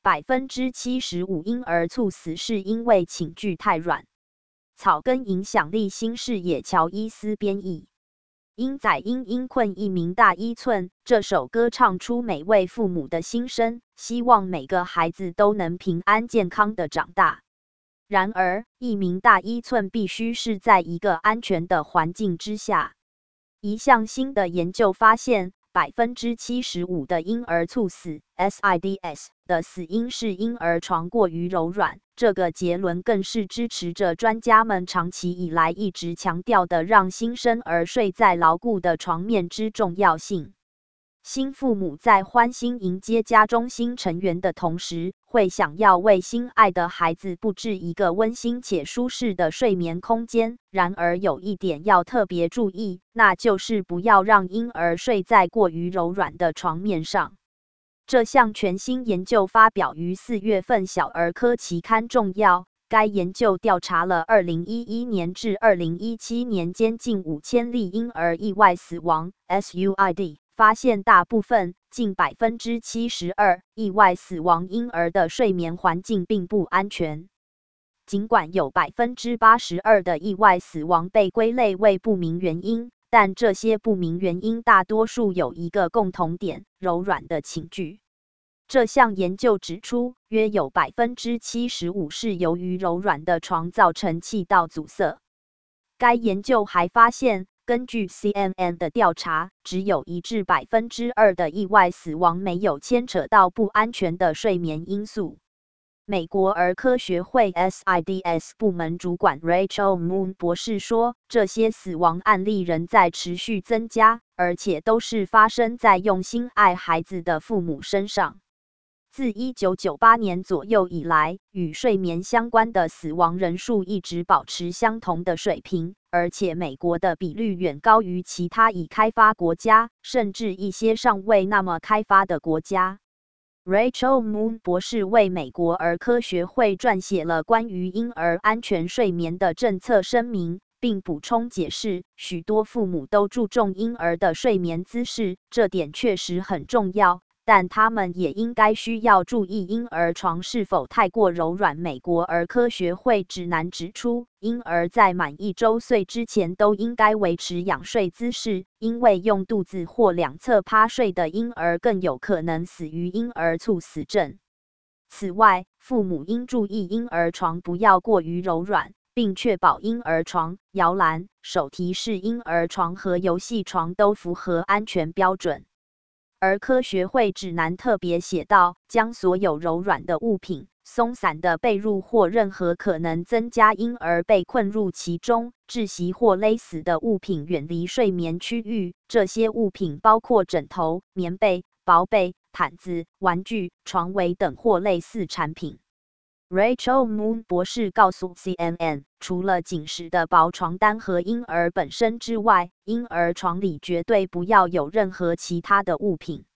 75%婴儿猝死是因为寝具太软。草根影响力新视野乔伊斯编译。鹰仔因困1名大1寸，这首歌唱出每位父母的心声，希望每个孩子都能平安健康的长大。然而，1名大1寸必须是在一个安全的环境之下。一项新的研究发现，75%的婴儿猝死 （SIDS） 的死因是婴儿床过于柔软。这个结论更是支持着专家们长期以来一直强调的让新生儿睡在牢固的床面之重要性。新父母在欢欣迎接家中新成员的同时，会想要为心爱的孩子布置一个温馨且舒适的睡眠空间。然而有一点要特别注意，那就是不要让婴儿睡在过于柔软的床面上。这项全新研究发表于4月份小儿科期刊《重要》。该研究调查了2011年至2017年间近5000例婴儿意外死亡 （SUID）， 发现大部分近72%意外死亡婴儿的睡眠环境并不安全。尽管有82%的意外死亡被归类为不明原因，但这些不明原因大多数有一个共同点：柔软的寝具。这项研究指出，约有75%是由于柔软的床造成气道阻塞。该研究还发现，根据 CNN 的调查，只有1至2%的意外死亡没有牵扯到不安全的睡眠因素。美国儿科学会 SIDS 部门主管 Rachel Moon 博士说，这些死亡案例仍在持续增加，而且都是发生在用心爱孩子的父母身上。自1998年左右以来，与睡眠相关的死亡人数一直保持相同的水平，而且美国的比率远高于其他已开发国家，甚至一些尚未那么开发的国家。Rachel Moon 博士为美国儿科学会撰写了关于婴儿安全睡眠的政策声明，并补充解释，许多父母都注重婴儿的睡眠姿势，这点确实很重要。但他们也应该需要注意婴儿床是否太过柔软。美国儿科学会指南指出，婴儿在满1周岁之前都应该维持仰睡姿势，因为用肚子或两侧趴睡的婴儿更有可能死于婴儿猝死症。此外，父母应注意婴儿床不要过于柔软，并确保婴儿床、摇篮、手提式婴儿床和游戏床都符合安全标准。儿科学会指南特别写道，将所有柔软的物品、松散的被褥或任何可能增加婴儿被困入其中、窒息或勒死的物品远离睡眠区域。这些物品包括枕头、棉被、薄被、毯子、玩具、床围等或类似产品。Rachel Moon 博士告诉 CNN， 除了紧实的薄床单和婴儿本身之外，婴儿床里绝对不要有任何其他的物品。